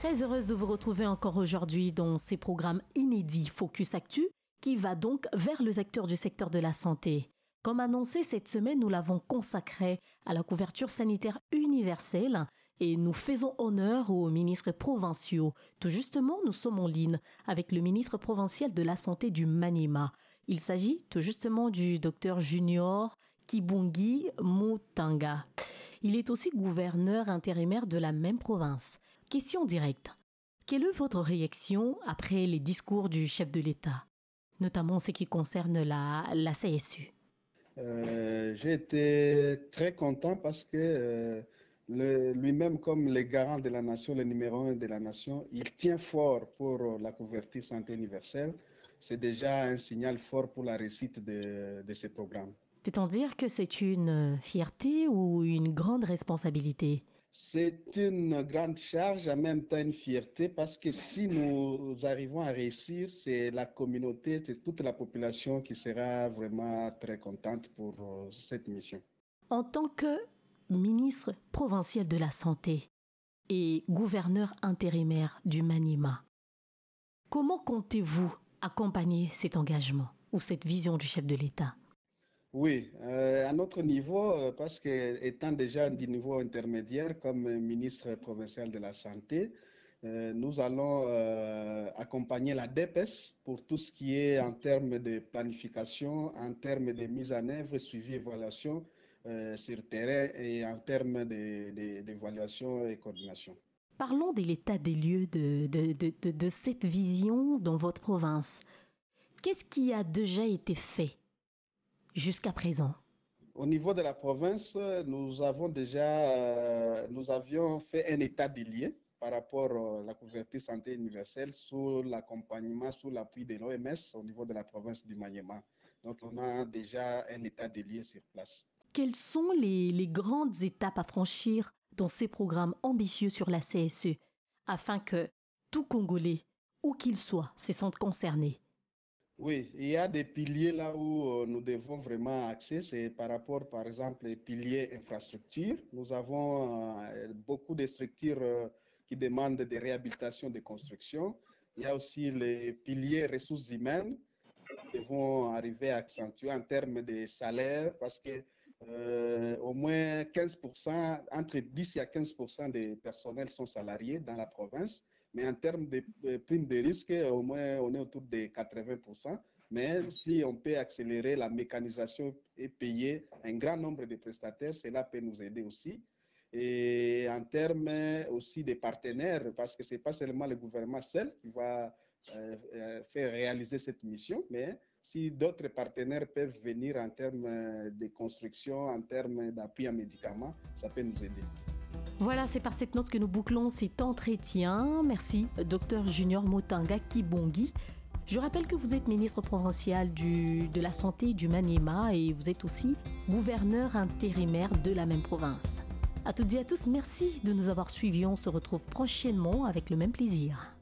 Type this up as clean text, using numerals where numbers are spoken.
Très heureuse de vous retrouver encore aujourd'hui dans ces programmes inédits Focus Actu qui va donc vers le secteur du secteur de la santé. Comme annoncé, cette semaine, nous l'avons consacrée à la couverture sanitaire universelle et nous faisons honneur aux ministres provinciaux. Tout justement, nous sommes en ligne avec le ministre provincial de la Santé du Maniema. Il s'agit tout justement du docteur Junior Kibongi Mutanga. Il est aussi gouverneur intérimaire de la même province. Question directe. Quelle est votre réaction après les discours du chef de l'État, notamment ce qui concerne la CSU? J'ai été très content parce que lui-même, comme le garant de la nation, le numéro 1 de la nation, il tient fort pour la couverture santé universelle. C'est déjà un signal fort pour la réussite de ce programme. Peut-on dire que c'est une fierté ou une grande responsabilité? C'est une grande charge, en même temps une fierté, parce que si nous arrivons à réussir, c'est la communauté, c'est toute la population qui sera vraiment très contente pour cette mission. En tant que ministre provincial de la Santé et gouverneur intérimaire du Maniema, comment comptez-vous accompagner cet engagement ou cette vision du chef de l'État? Oui, à notre niveau, parce que étant déjà du niveau intermédiaire comme ministre provincial de la Santé, nous allons accompagner la DPS pour tout ce qui est en termes de planification, en termes de mise en œuvre, suivi, évaluation sur terrain et en termes d'évaluation et coordination. Parlons de l'état des lieux de cette vision dans votre province. Qu'est-ce qui a déjà été fait jusqu'à présent? Au niveau de la province, nous avions fait un état des lieux par rapport à la couverture santé universelle sous l'accompagnement, sous l'appui de l'OMS au niveau de la province du Maniema. Donc, on a déjà un état des lieux sur place. Quelles sont les grandes étapes à franchir dans ces programmes ambitieux sur la CSE afin que tout Congolais, où qu'il soit, se sente concerné? Oui, il y a des piliers là où nous devons vraiment axer. C'est par rapport, par exemple, les piliers infrastructures. Nous avons beaucoup de structures qui demandent des réhabilitations de construction. Il y a aussi les piliers ressources humaines qui vont arriver à accentuer en termes de salaire parce que au moins 15%, entre 10 et 15% des personnels sont salariés dans la province. Mais en termes de primes de risque, au moins on est autour de 80%. Mais si on peut accélérer la mécanisation et payer un grand nombre de prestataires, cela peut nous aider aussi. Et en termes aussi des partenaires, parce que ce n'est pas seulement le gouvernement seul qui va faire réaliser cette mission, mais si d'autres partenaires peuvent venir en termes de construction, en termes d'appui en médicaments, ça peut nous aider. Voilà, c'est par cette note que nous bouclons cet entretien. Merci, Dr Junior Mutanga Kibongi. Je rappelle que vous êtes ministre provincial de la Santé du Maniema et vous êtes aussi gouverneur intérimaire de la même province. À toutes et à tous, merci de nous avoir suivis. On se retrouve prochainement avec le même plaisir.